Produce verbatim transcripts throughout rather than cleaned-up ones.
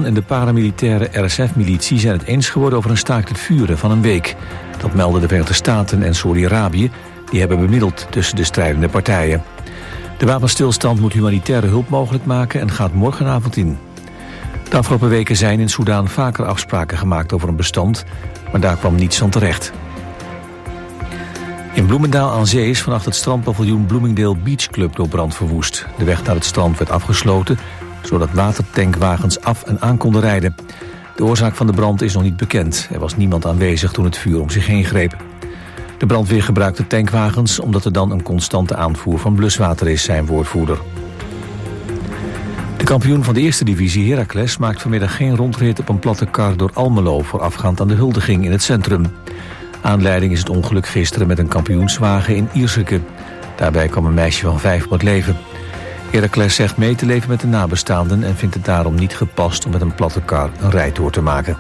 Iran en de paramilitaire R S F-militie zijn het eens geworden over een staakt het vuren van een week. Dat melden de Verenigde Staten en Saudi-Arabië, die hebben bemiddeld tussen de strijdende partijen. De wapenstilstand moet humanitaire hulp mogelijk maken en gaat morgenavond in. De afgelopen weken zijn in Soedan vaker afspraken gemaakt over een bestand, maar daar kwam niets van terecht. In Bloemendaal aan Zee is vannacht het strandpaviljoen Bloomingdale Beach Club door brand verwoest. De weg naar het strand werd afgesloten, zodat watertankwagens af en aan konden rijden. De oorzaak van de brand is nog niet bekend. Er was niemand aanwezig toen het vuur om zich heen greep. De brandweer gebruikte tankwagens omdat er dan een constante aanvoer van bluswater is, zijn woordvoerder. De kampioen van de eerste divisie, Heracles, maakt vanmiddag geen rondrit op een platte kar door Almelo voorafgaand aan de huldiging in het centrum. Aanleiding is het ongeluk gisteren met een kampioenswagen in Ierseke. Daarbij kwam een meisje van vijf om het leven. Heracles zegt mee te leven met de nabestaanden en vindt het daarom niet gepast om met een platte kar een rijtoer te maken.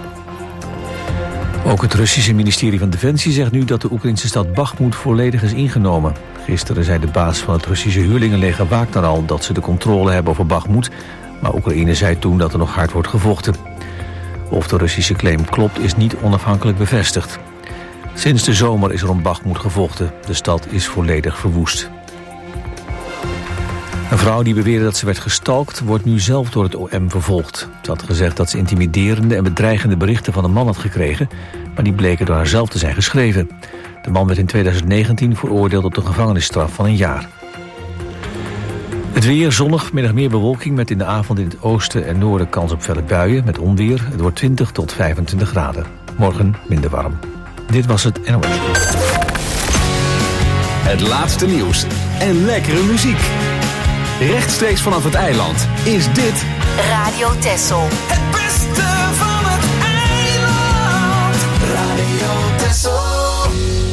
Ook het Russische ministerie van Defensie zegt nu dat de Oekraïnse stad Bakhmut volledig is ingenomen. Gisteren zei de baas van het Russische huurlingenleger Wagner al dat ze de controle hebben over Bakhmut, maar Oekraïne zei toen dat er nog hard wordt gevochten. Of de Russische claim klopt is niet onafhankelijk bevestigd. Sinds de zomer is er om Bakhmut gevochten. De stad is volledig verwoest. Een vrouw die beweerde dat ze werd gestalkt wordt nu zelf door het O M vervolgd. Ze had gezegd dat ze intimiderende en bedreigende berichten van een man had gekregen, maar die bleken door haarzelf te zijn geschreven. De man werd in tweeduizend negentien veroordeeld op de gevangenisstraf van een jaar. Het weer zonnig, vanmiddag meer bewolking met in de avond in het oosten en noorden kans op felle buien met onweer. Het wordt twintig tot vijfentwintig graden. Morgen minder warm. Dit was het N O S. Het laatste nieuws en lekkere muziek. Rechtstreeks vanaf het eiland is dit Radio Texel. Het beste van het eiland. Radio Texel.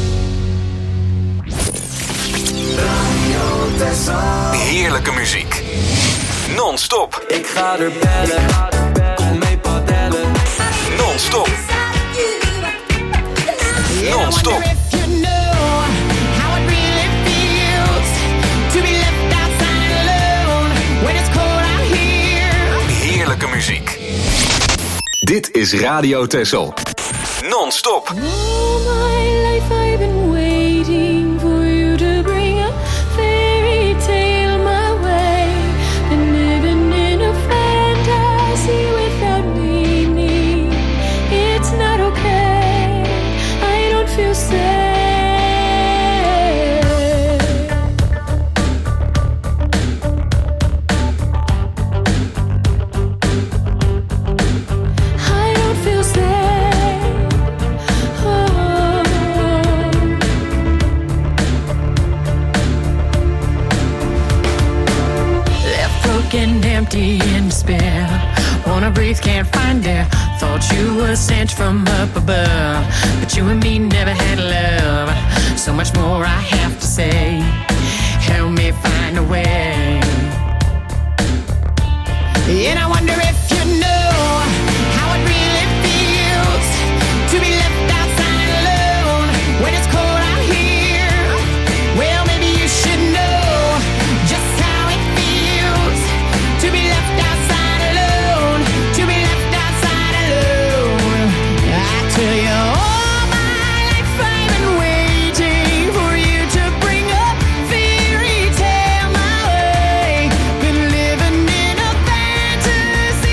Radio Texel. heerlijke muziek. Non-stop. Ik ga er bellen. Kom mee padellen. Non-stop. Non-stop. Heerlijke muziek. Dit is Radio Texel. Non-stop. All my life I've been waiting for you to bring a fairy tale my way. Been living in a fantasy without meaning. It's not okay. I don't feel safe. Empty in despair, wanna breathe, can't find air. Thought you were sent from up above, but you and me never had love. So much more I have to say. Help me find a way. And I wonder if you know how it really feels to be left outside alone when it's cold out here. Well, maybe you should know just how it feels to be left outside alone, to be left outside alone. I tell you, all my life I've been waiting for you to bring a fairy tale my way. Been living in a fantasy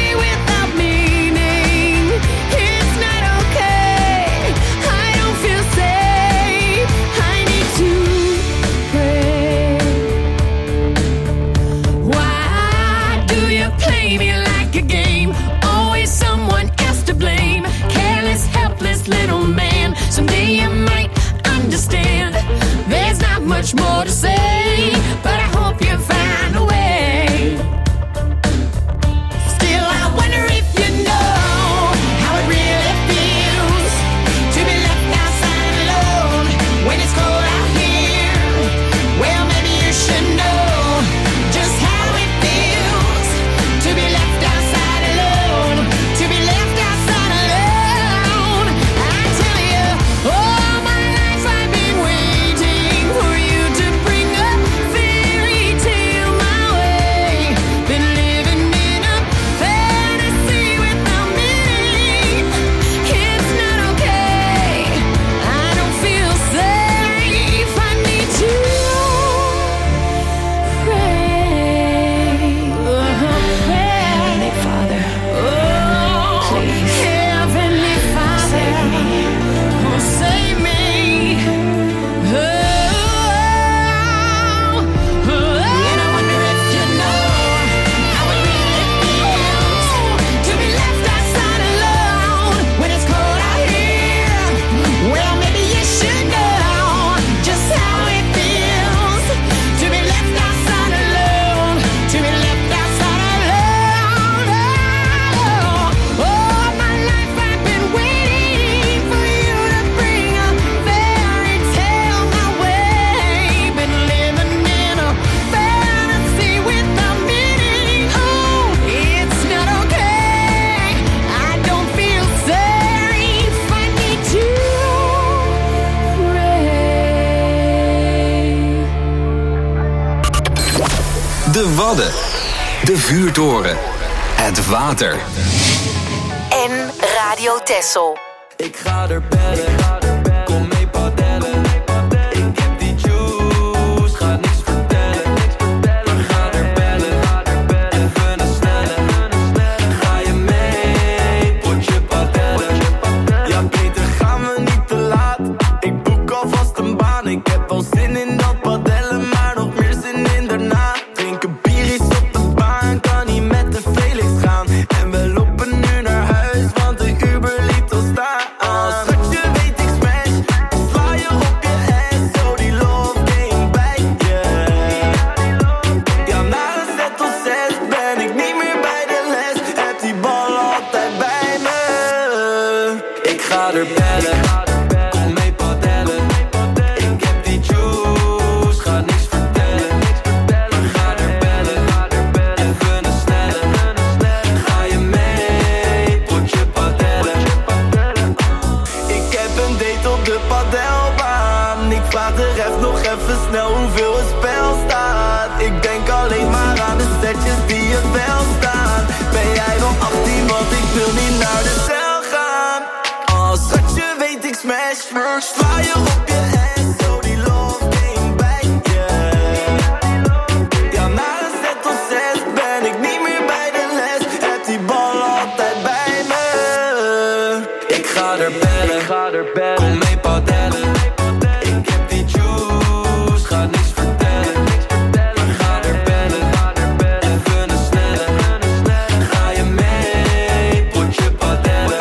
De Wadden. De Vuurtoren. Het water. En Radio Texel. Ik ga er bellen, kom mee padellen. Ik heb die juice, ga niks vertellen. We gaan er bellen, even een snelle. Ga je mee, potje padellen. Ja, beter gaan we niet te laat. Ik boek alvast een baan. Ik heb wel zin in dat padellen, maar nog meer zin in daarna. Drinken bier is op de baan, kan niet met de Felix gaan. En we lopen nu naar huis, want de Uber liet ons staan. Schatje, weet ik smash, sla je op je ass. Zo die love game bij je. Ja, na een set of zes ben ik niet meer bij de les. Heb die bal altijd bij me. Ik ga er bellen, kom mee padellen. Ik heb die juice, ga niks vertellen. We gaan er bellen, even een snelle. Ga je mee, potje padellen. Ik heb een date op de padelbaan. Ik vraag de ref nog even snel hoeveel het spel staat. Ik denk alleen maar aan de setjes die er wel staan. Ben jij wel achttien, want ik wil niet naar de cel gaan. Als schatje weet ik smash, sla je op je ass. Zo die love game bij je. Ja, na een set of zes ben ik niet meer bij de les. Heb die bal altijd bij me. Ik ga er bellen, kom mee padellen. Ik heb die juice, ga niks vertellen. We gaan er bellen, even een snelle. Ga je mee, potje padellen.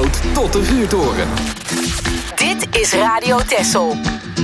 Zandvoort tot de vuurtoren. Dit is Radio Texel.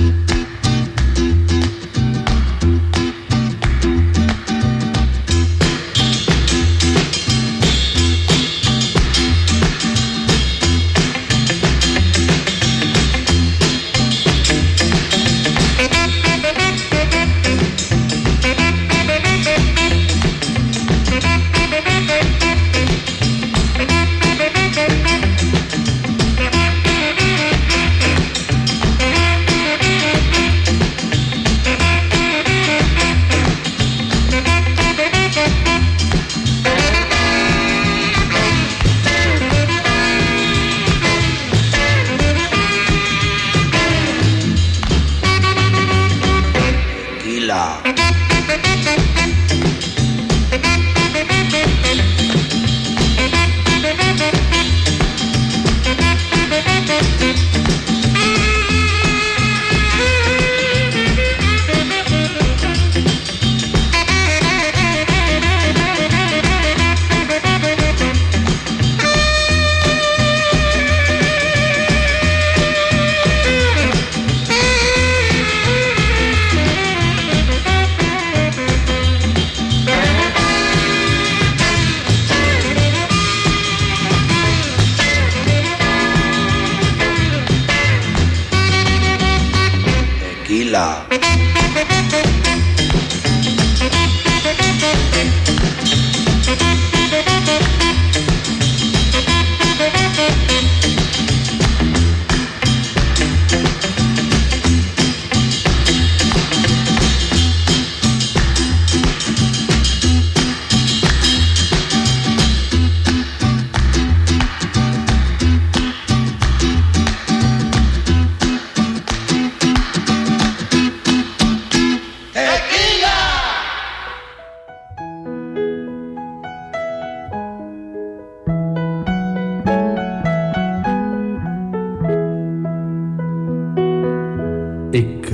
Ik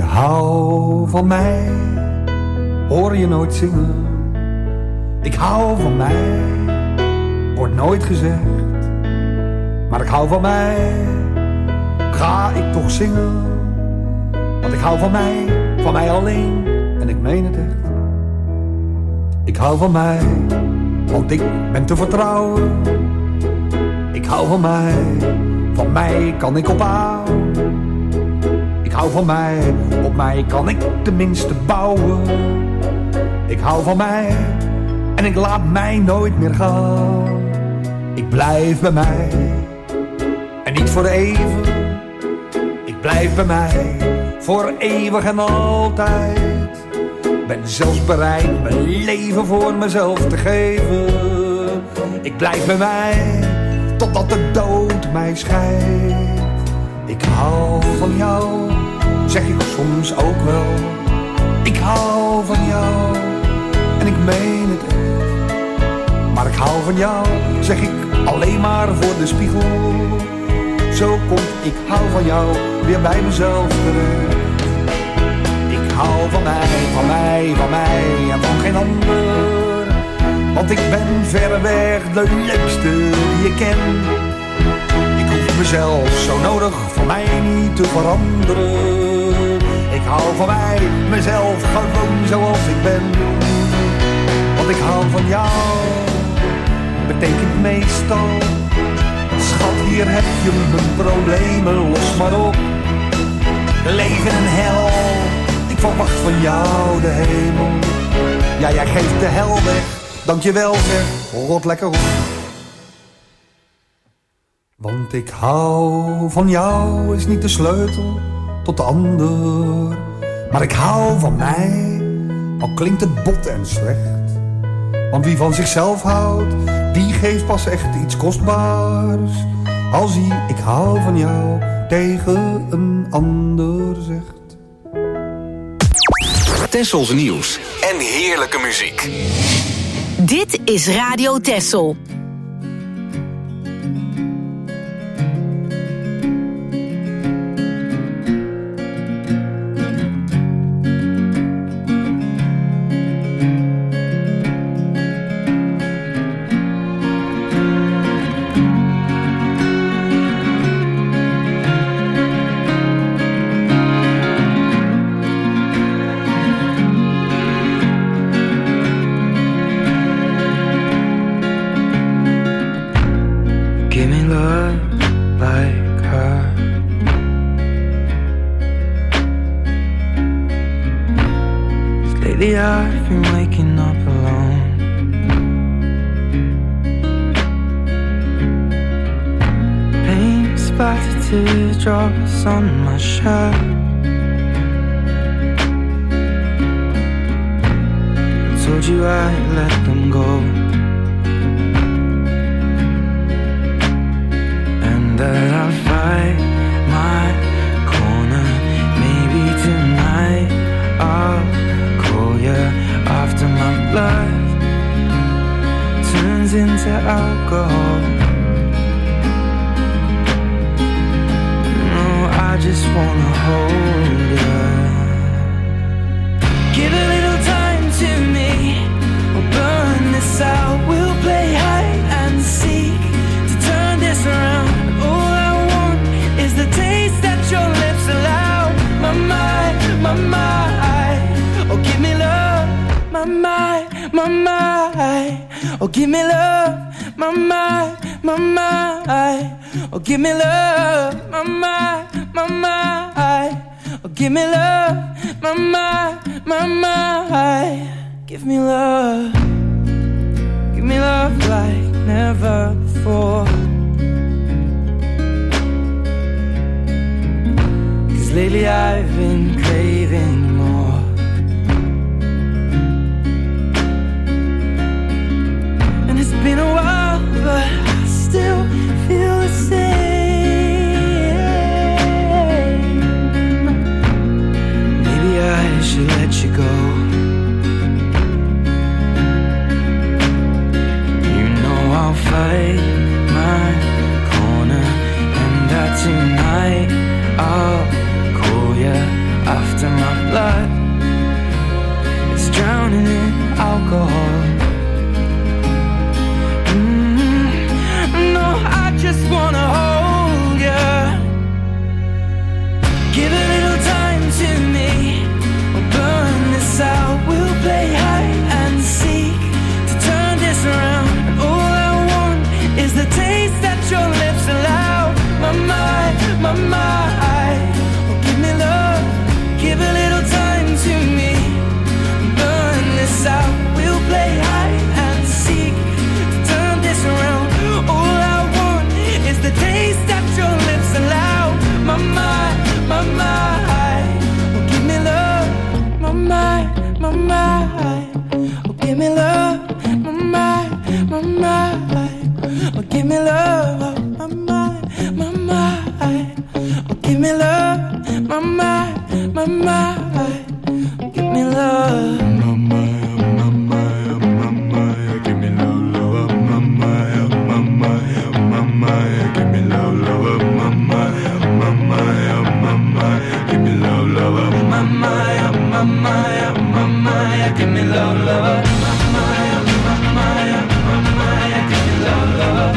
hou van mij, hoor je nooit zingen. Ik hou van mij, wordt nooit gezegd. Maar ik hou van mij, ga ik toch zingen. Want ik hou van mij, van mij alleen. En ik meen het echt. Ik hou van mij, want ik ben te vertrouwen. Ik hou van mij, van mij kan ik op aan. Ik hou van mij, op mij kan ik tenminste bouwen. Ik hou van mij, en ik laat mij nooit meer gaan. Ik blijf bij mij, en niet voor even. Ik blijf bij mij, voor eeuwig en altijd. Ben zelfs bereid mijn leven voor mezelf te geven. Ik blijf bij mij, totdat de dood mij scheidt. Ik hou van jou, zeg ik soms ook wel. Ik hou van jou, en ik meen het echt. Maar ik hou van jou, zeg ik alleen maar voor de spiegel. Zo komt ik hou van jou weer bij mezelf terecht. Ik hou van mij, van mij, van mij en van geen ander. Want ik ben verreweg de leukste die ik ken. Ik hoef mezelf zo nodig voor mij niet te veranderen. Ik hou van mij, mezelf gewoon zoals ik ben. Want ik hou van jou, betekent meestal. Schat, hier heb je mijn problemen, los maar op. Leven en hel, ik verwacht van jou de hemel. Ja, jij geeft de hel weg, dankjewel zeg, rot lekker op. Want ik hou van jou is niet de sleutel tot de ander. Maar ik hou van mij, al klinkt het bot en slecht. Want wie van zichzelf houdt, die geeft pas echt iets kostbaars. Als hij ik hou van jou tegen een ander zegt. Tessels nieuws en heerlijke muziek. Dit is Radio Texel. Lately I've been waking up alone. Paint splattered teardrops on my shirt. I told you I'd let them go, and that I'll fight my corner. Maybe tonight I'll call you after my blood turns into alcohol. No, I just wanna hold you. Give a little time to me, we'll burn this out. We'll play hide and seek to turn this around. All I want is the taste that your lips allow. My mind, my mind, oh give me love. My mind, my mind, oh give me love. My mind, my mind, oh give me love. My mind, my mind, oh give me love. My mind, my mind, give me love. Give me love like never before. Cause lately I've been craving more. And it's been a while, but I still feel the same. Maybe I should let you go. I'll fight my corner, and that tonight I'll call you after my blood is drowning in alcohol. Mm-hmm. No, I just wanna hold you. Give a little time to me, we'll burn this out. We'll play hide and seek to turn this around. Is the taste that your lips allow. My mind, my mind, oh give me love. Give a little time to me, burn this out. We'll play hide and seek to turn this around. All I want is the taste that your lips allow. My mind, my mind, oh give me love. My mind, my mind, oh give me love. My mind, my mind, oh give me love, my mind, my mind. Oh give me love, my mind, my mind. Oh give me love, my mind, my mind, my mind. Give me love, love, my mind, my mind, my mind. Give me love, love, my mind, my mind, my mind. Give me love, love, my mind, my mind, my mind. Give me love, love, my mind, my mind, my mind. Give me love, love.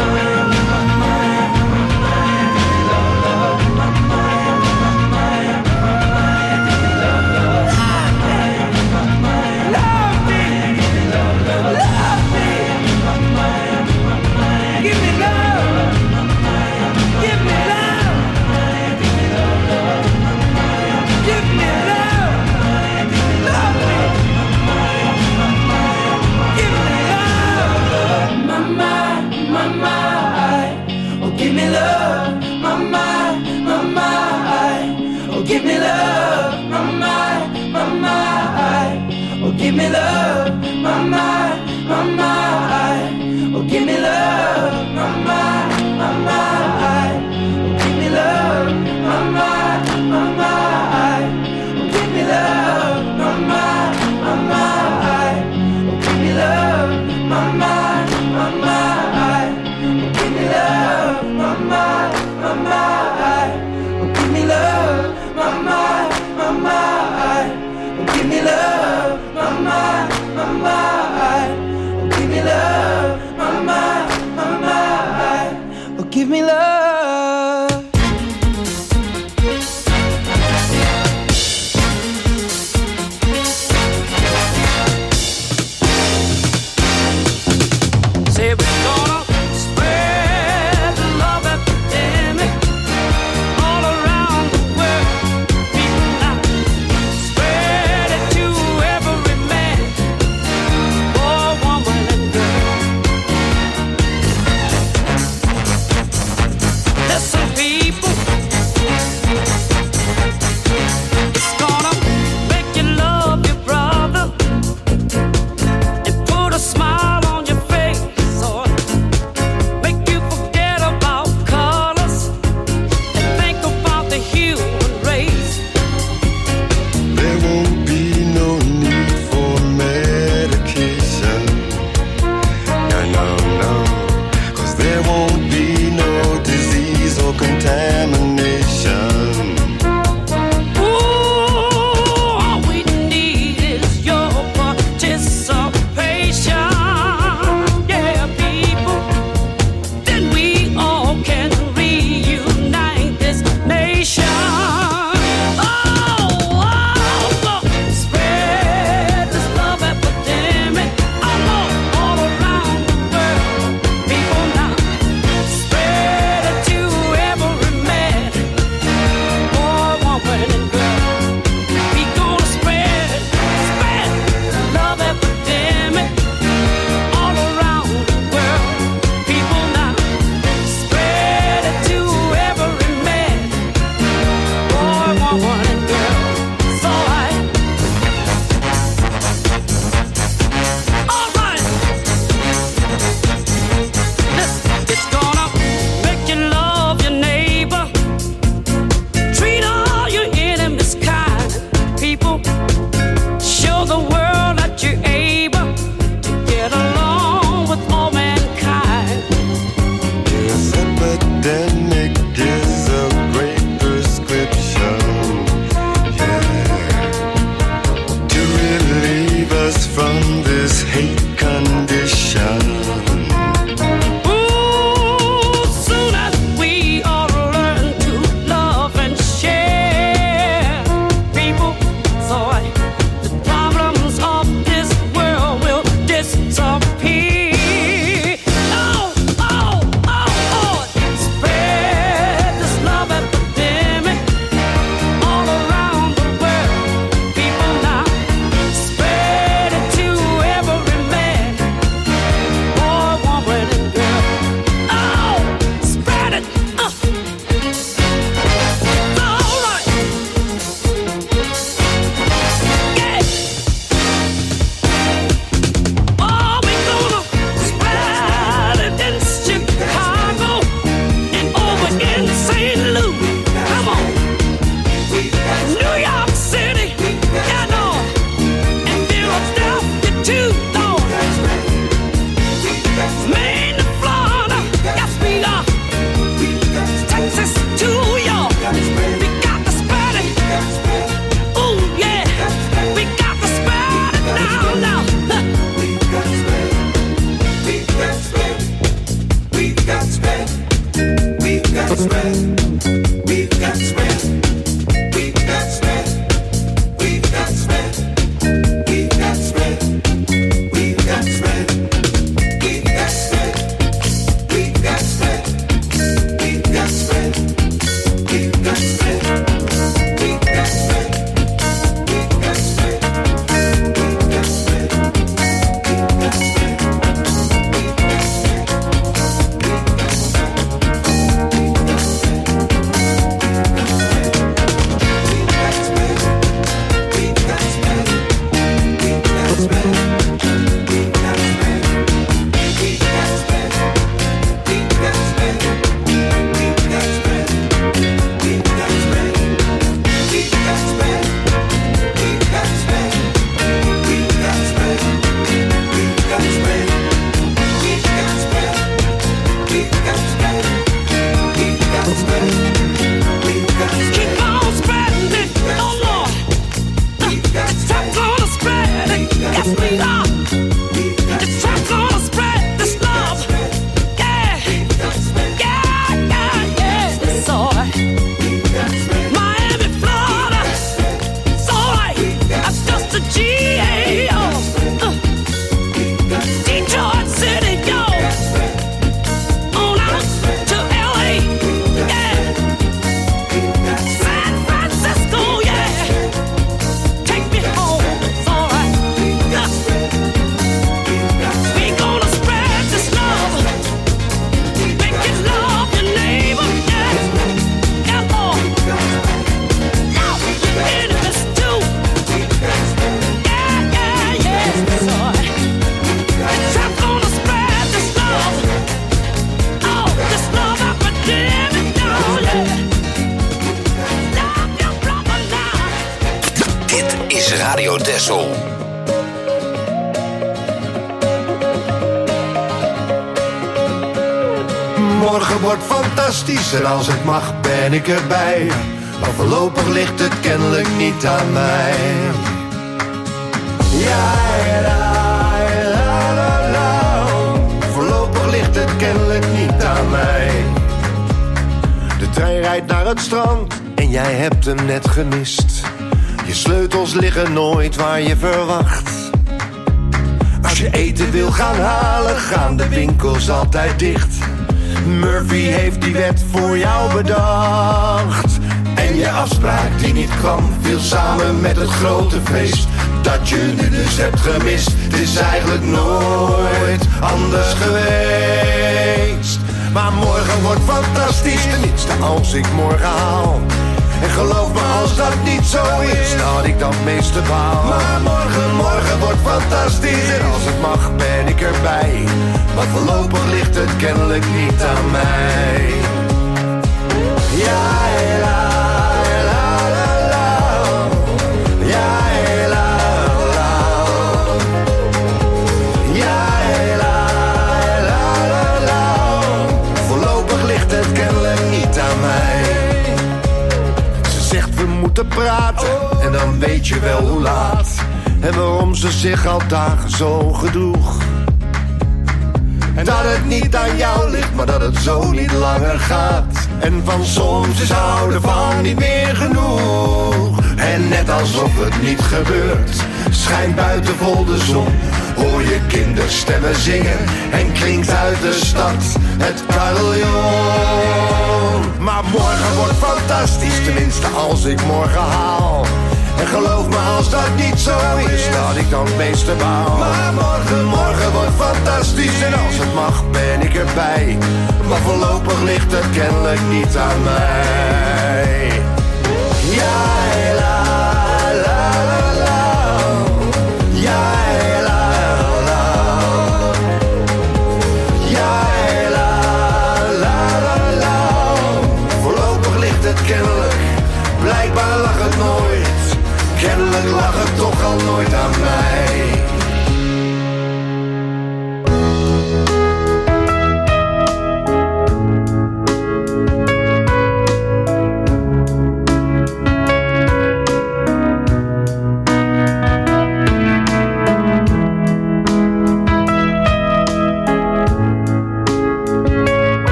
Give me love, my mind, my mind. Oh, give me love, my mind, my mind. Oh, give me love, my mind, my mind. Oh, give me love, my mind, my mind. Oh, give me love, my mind, my mind. Oh, give me love, my mind, my mind. Oh, give me love, my mind, my mind. Oh, give me love. My mind, my mind, oh give me love, my mind, my mind, oh give me love, my mind, my mind. Show the world that you're able to get along with all mankind. This epidemic is a great prescription, yeah, to relieve us from this hate condition. Radio Texel. Morgen wordt fantastisch en als het mag ben ik erbij. Maar voorlopig ligt het kennelijk niet aan mij. Ja, la, la, la, la. Voorlopig ligt het kennelijk niet aan mij. De trein rijdt naar het strand en jij hebt hem net gemist. Je sleutels liggen nooit waar je verwacht. Als je eten wil gaan halen, gaan de winkels altijd dicht. Murphy heeft die wet voor jou bedacht. En je afspraak die niet kwam, viel samen met het grote feest dat je nu dus hebt gemist. Het is eigenlijk nooit anders geweest. Maar morgen wordt fantastisch, tenminste als ik morgen haal. En geloof me, als dat niet zo is, dan had ik dan meeste baal. Maar morgen, morgen wordt fantastisch. En als het mag, ben ik erbij. Maar voorlopig ligt het kennelijk niet aan mij. Ja, la, la, la, la. Ja, la, ze zich al dagen zo gedroeg. En dat het niet aan jou ligt, maar dat het zo niet langer gaat. En van soms is houden van niet meer genoeg. En net alsof het niet gebeurt, schijnt buiten vol de zon. Hoor je kinderstemmen zingen en klinkt uit de stad het carillon. Maar morgen wordt fantastisch, tenminste als ik morgen haal. En geloof me als dat niet zo is, dat ik dan het meeste baal. Maar morgen, morgen wordt fantastisch en als het mag ben ik erbij. Maar voorlopig ligt het kennelijk niet aan mij. Ja, la, la, la, la. Ja, la, la. Ja, la, la, la, la. Voorlopig ligt het kennelijk, blijkbaar lag het nooit. Kennelijk lag het toch al nooit aan mij.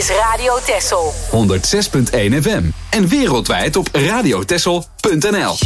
is Radio Texel. honderdzes punt één F M. En wereldwijd op radiotexel punt n l.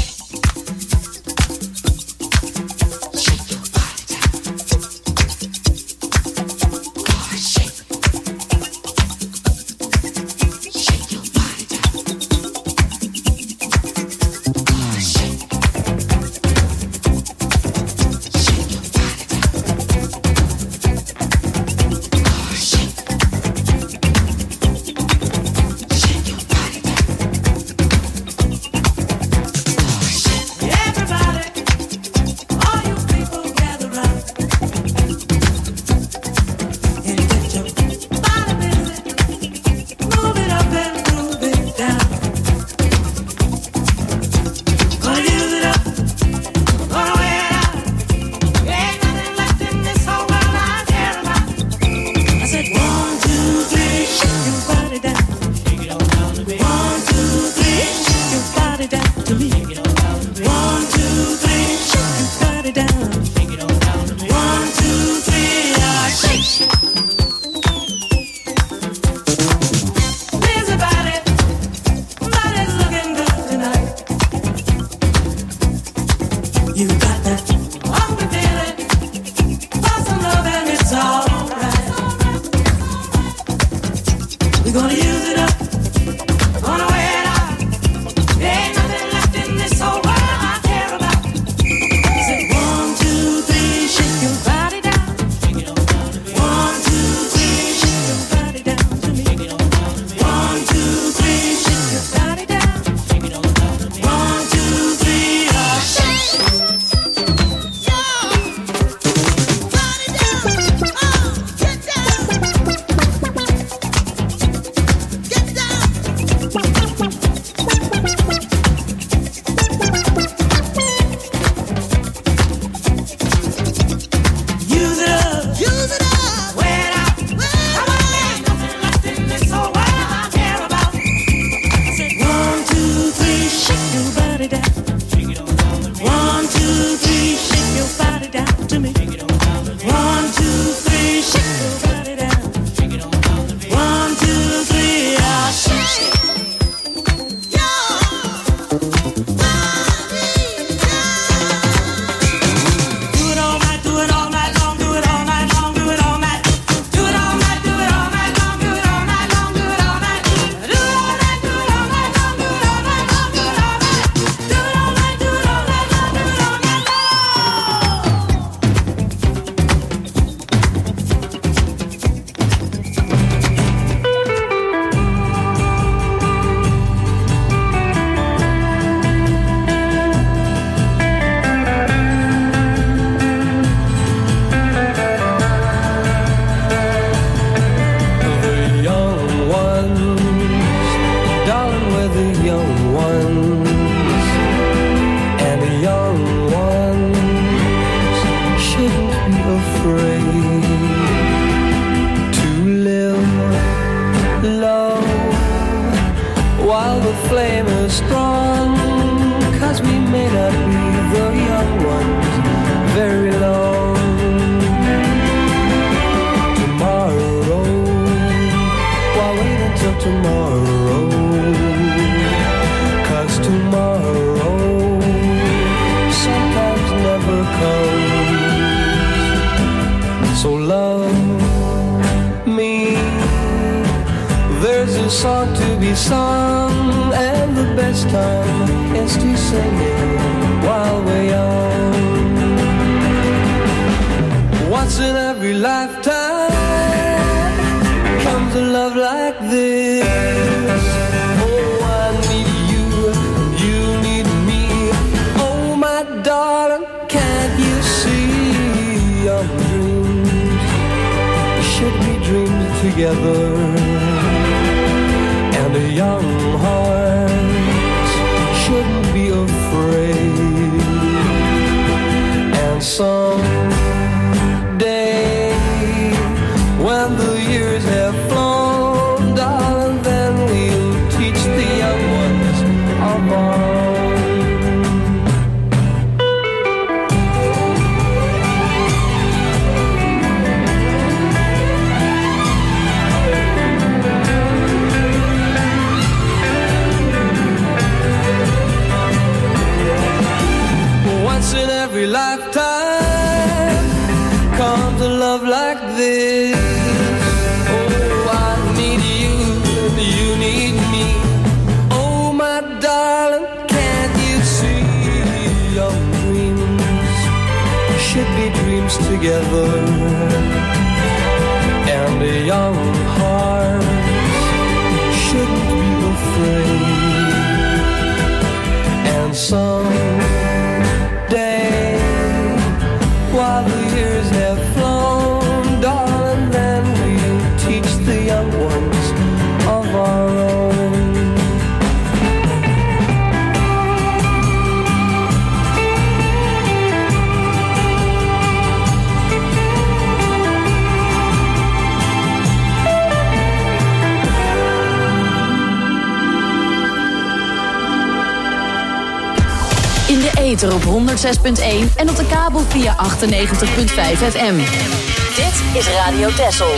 ether op honderd zes punt één en op de kabel via achtennegentig komma vijf F M. Dit is Radio Texel.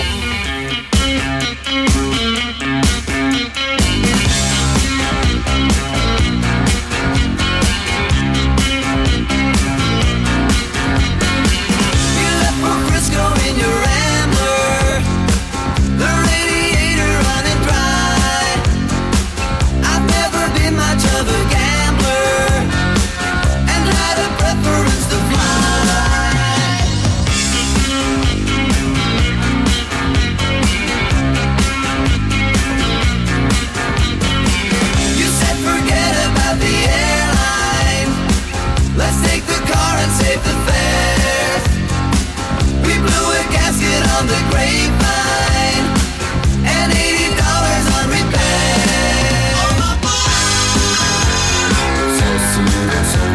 On the grapevine and eighty dollars on repair. So sweet, so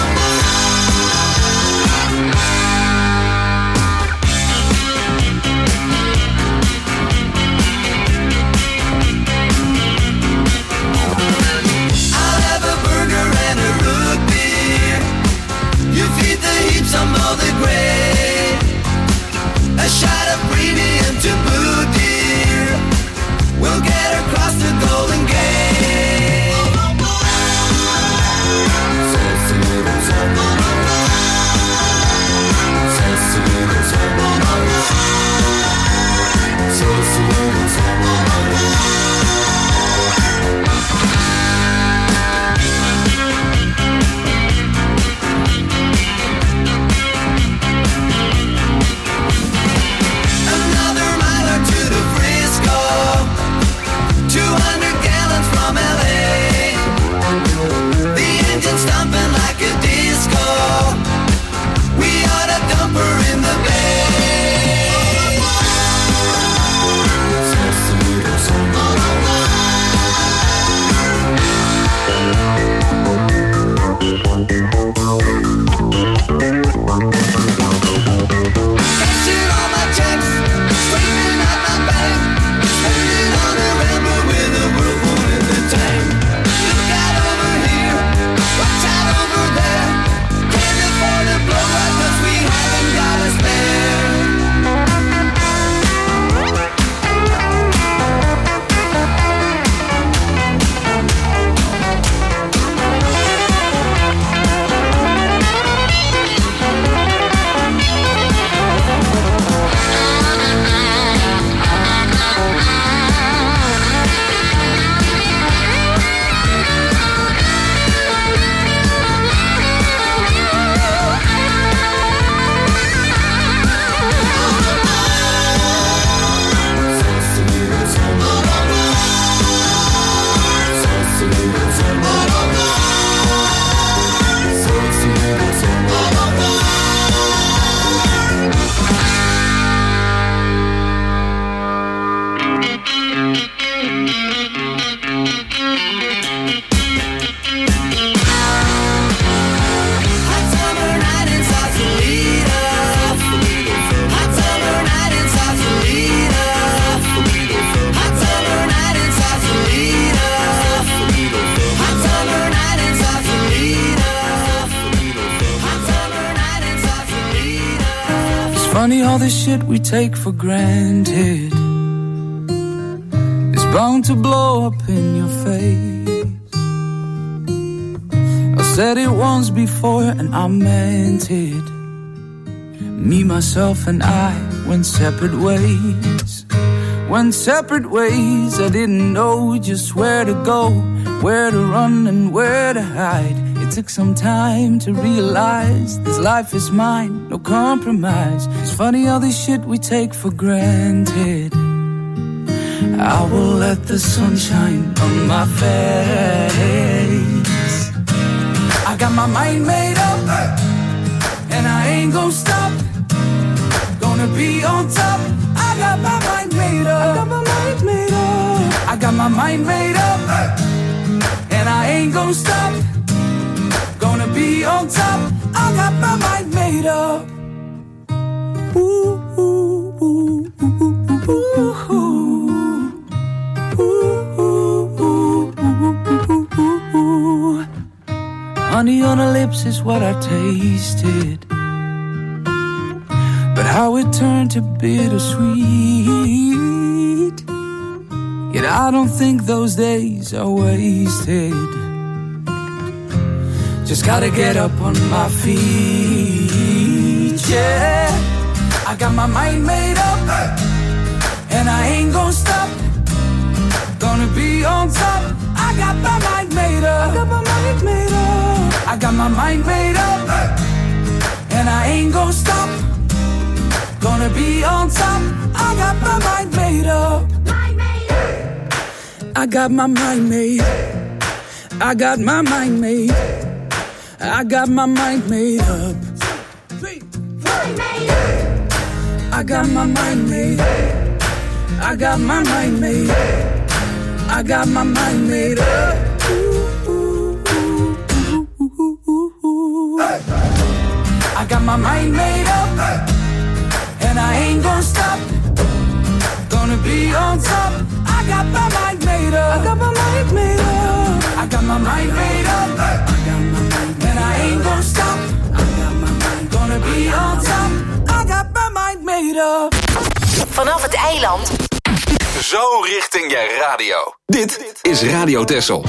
I'll have a burger and a root beer. You feed the heaps on all the grave. A shot of premium to Blue Deer. We'll get across the Golden Gate. So sweet and so So sweet and so So sweet and so stomping like a disco. We ought to dump her in the bay. So sweet and so cashing all my checks, straightening out my bank, spending on a Rambo with a whirlpool in the tank. Look out over here. Watch out over there. Can't afford to blow right cause we haven't got a spare. Funny all this shit we take for granted is bound to blow up in your face. I said it once before and I meant it. Me, myself and I went separate ways. Went separate ways. I didn't know just where to go, where to run and where to hide. It took some time to realize this life is mine, no compromise. It's funny all this shit we take for granted. I will let the sun shine on my face. I got my mind made up, and I ain't gon' stop. Gonna be on top. I got my mind made up. I got my mind made up. I got my mind made up, and I ain't gon' stop. Gonna be on top. I got my mind made up. Ooh, ooh, ooh, ooh, ooh, ooh, ooh, ooh, ooh, ooh. Honey on the lips lips is what I tasted, but how it turned to bittersweet. Yet I don't think those days are wasted. Just gotta get up on my feet, yeah. I got my mind made up, and I ain't gonna stop. Gonna be on top. I got my mind made up. I got my mind made up. I got my mind made up, and I ain't gonna stop. Gonna be on top. I got my mind made up. I got my mind made. I got my mind made. I got my mind made up. I got my mind made. I got my mind made. I got my mind made up. I got my mind made up, and I ain't gonna stop. Gonna be on top. I got my mind made up. I got my mind made up. I got my mind made up. I got my mind, and I ain't gonna stop. I got my mind. Gonna be on top. I got my mind made up. Vanaf het eiland. Zo richting je radio. Dit is Radio Texel.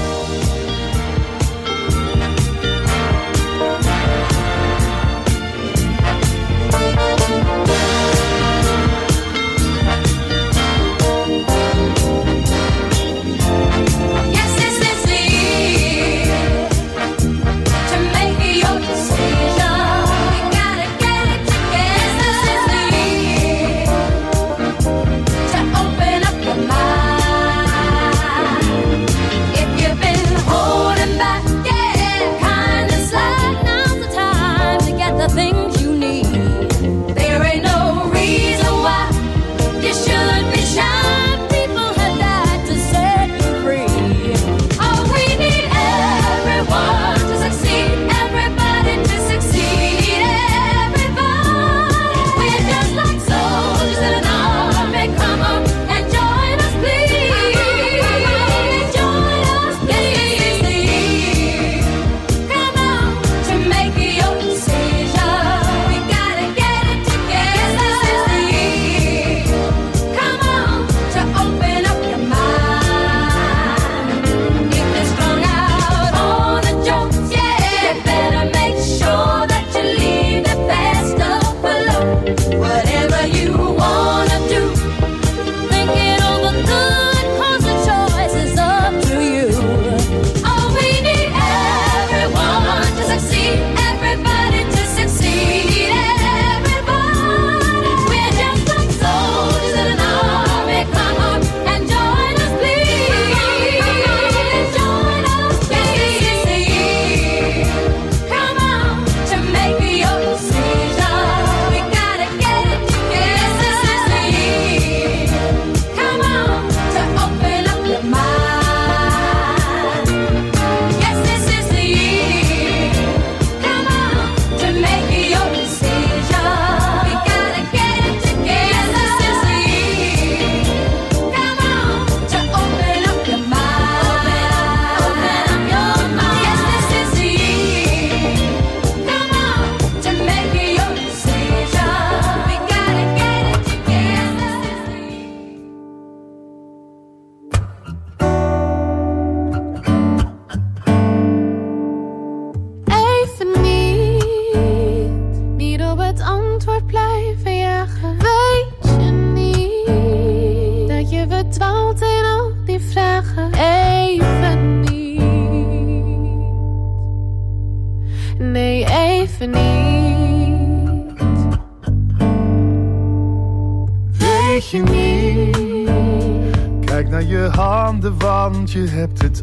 Want je hebt het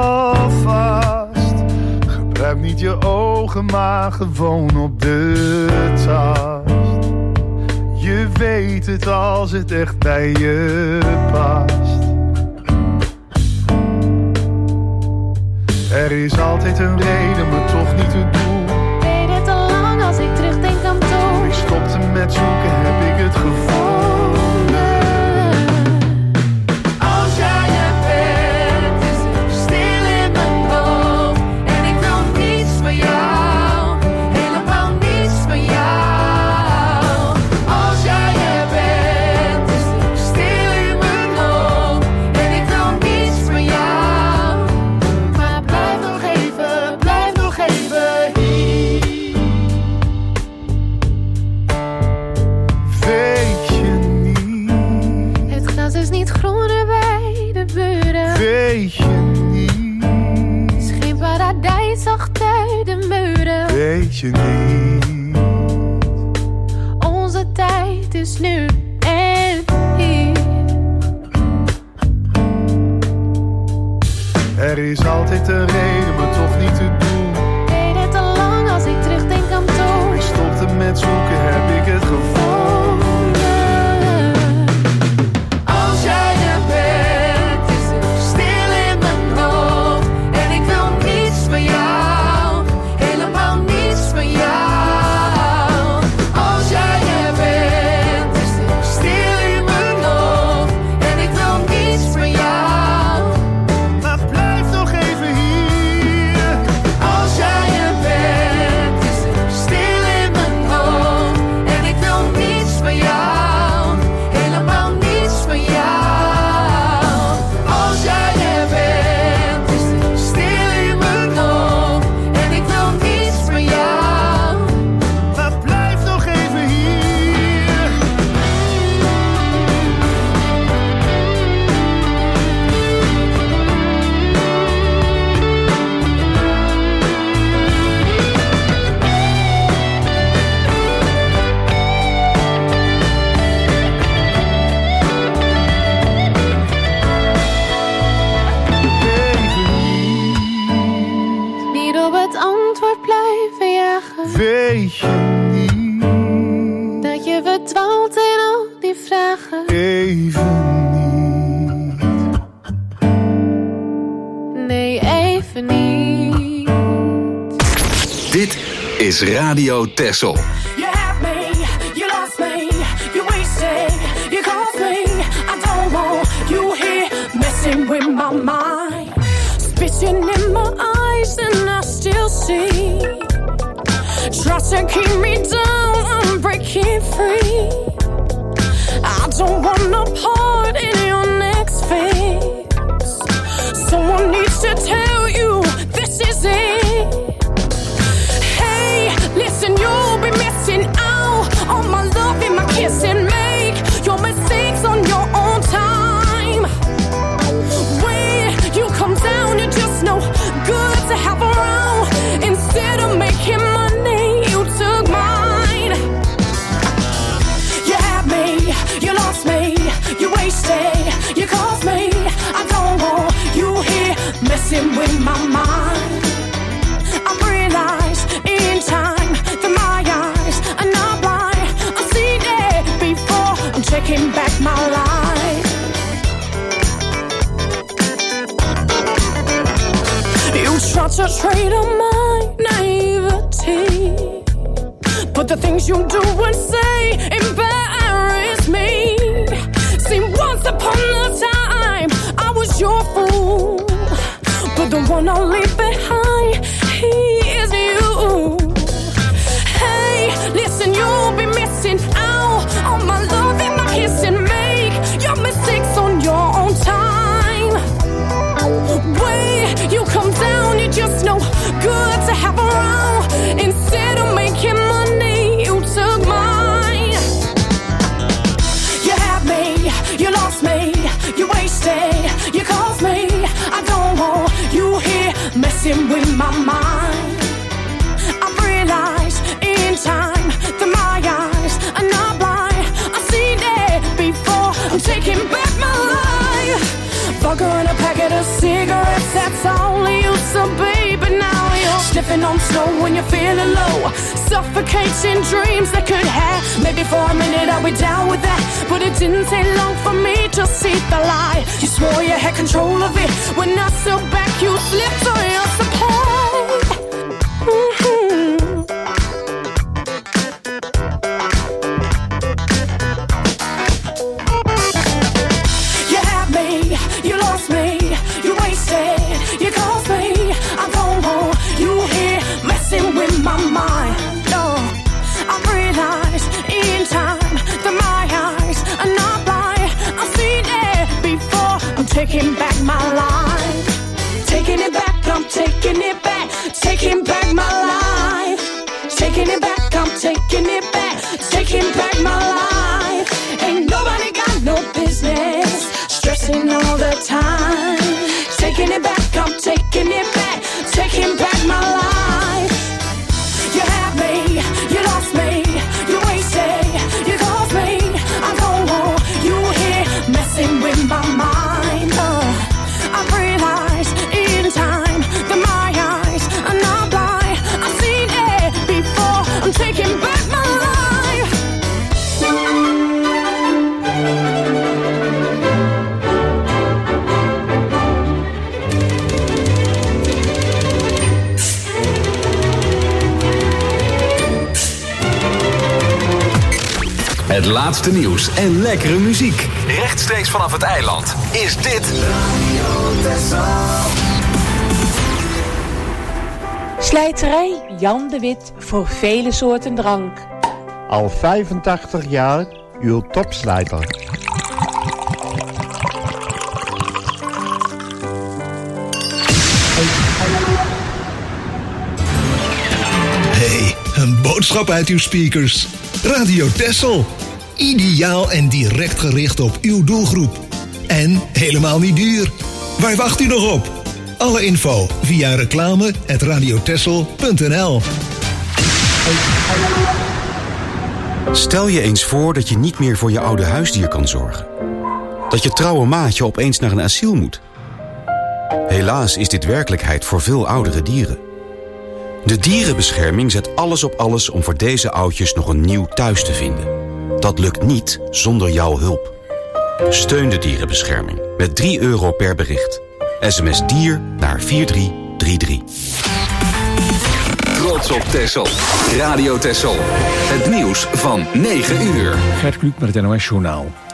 alvast. Gebruik niet je ogen, maar gewoon op de tast. Je weet het als het echt bij je past. Er is altijd een reden, maar toch niet het doel. Weet het al lang als ik terugdenk aan toen. Ik stopte met zoeken, heb ik het gevonden. Stil in mijn hoofd en ik wil niets van jou. is niet groener bij de buren. Weet je niet? Het is geen paradijs achter de muren. Weet je niet? Onze tijd is nu en hier. Er is altijd een reden, maar toch niet te doen. Deed het al lang als ik terugdenk aan toen. Ik stopte met zoeken, heb ik het gevonden. Als jij er bent, is het stil in mijn hoofd. En ik wil niets van jou, helemaal niets van jou. Als jij er bent, is het stil in mijn hoofd. En ik wil niets van jou. Maar blijf nog even hier. Als jij er bent, is het stil in mijn hoofd. En ik wil niets van jou, helemaal niets van jou. Als jij er bent, is het stil in mijn hoofd. En ik wil niets van jou. Maar blijf nog even hier. Niet op het antwoord blijven jagen. Weet je niet? Dat je verdwaalt in al die vragen. Even niet. Nee, even niet. Dit is Radio Texel. You had me, you lost me, you wasted, you caused me. I don't want you here messing with my mind. Spitting in my eyes and I still see. Try to keep me down, I'm breaking free. I don't want no part in your next phase. Someone needs to tell you this is it. Hey, listen, you'll be missing out on my love and my kiss and make your mistakes on your own time. When you come down, you're just no good to have around. Instead of making money, you took mine. You had me, you lost me, you wasted, you caused me. I don't want you here messing with my mind. I realize in time that my eyes are not blind. I've seen it before, I'm taking back my life. You tried to trade on my naivety, but the things you do and say embarrass me. See, once upon a time I was your fool, but the one I'll leave behind, he is you. Hey, listen, you'll be missing out on my love and my kiss and make your mistakes on your own time. When you come down, you're just no good to have around. Instead of making money, you took mine. You had me, you lost me, you wasted, you caused me. I don't want you here messing with my mind. I realize in time that my eyes are not blind. I've seen it before, I'm taking back my life. Fuck on a packet of cigarettes, that's all I used to be. But now you're sniffing on snow when you're feeling low, suffocating dreams that could have. Maybe for a minute I'll be down with that, but it didn't take long for me to see the lie. You swore you had control of it. When I stood back, you slipped on your supply. Mm-hmm. You had me, you lost me, you wasted, you caused me. I don't want you here messing with my mind. No, I realize in time that my eyes are not blind. I've seen it before, I'm taking back my life. Taking it back, I'm taking it back. Taking back my life. Taking it back, I'm taking it back. Taking back my life. Ain't nobody got no business house, stressing all the time. Taking it back, I'm taking it back, taking back my life. You had me, you lost me, you wasted, you caused me. I go on, you here messing with my mind. Uh, I realize in time that my eyes are not blind. I've seen it before, I'm taking back my life. Het laatste nieuws en lekkere muziek. Rechtstreeks vanaf het eiland is dit Radio Texel. Slijterij Jan de Wit voor vele soorten drank. Al vijfentachtig jaar uw topslijter. Hey, een boodschap uit uw speakers. Radio Texel. Ideaal en direct gericht op uw doelgroep. En helemaal niet duur. Waar wacht u nog op? Alle info via reclame at radiotexel punt n l. Stel je eens voor dat je niet meer voor je oude huisdier kan zorgen. Dat je trouwe maatje opeens naar een asiel moet. Helaas is dit werkelijkheid voor veel oudere dieren. De dierenbescherming zet alles op alles om voor deze oudjes nog een nieuw thuis te vinden. Dat lukt niet zonder jouw hulp. Steun de dierenbescherming met drie euro per bericht. S M S dier naar vier drie drie drie. Trots op Texel. Radio Texel. Het nieuws van negen uur. Gert Kluk met het N O S Journaal.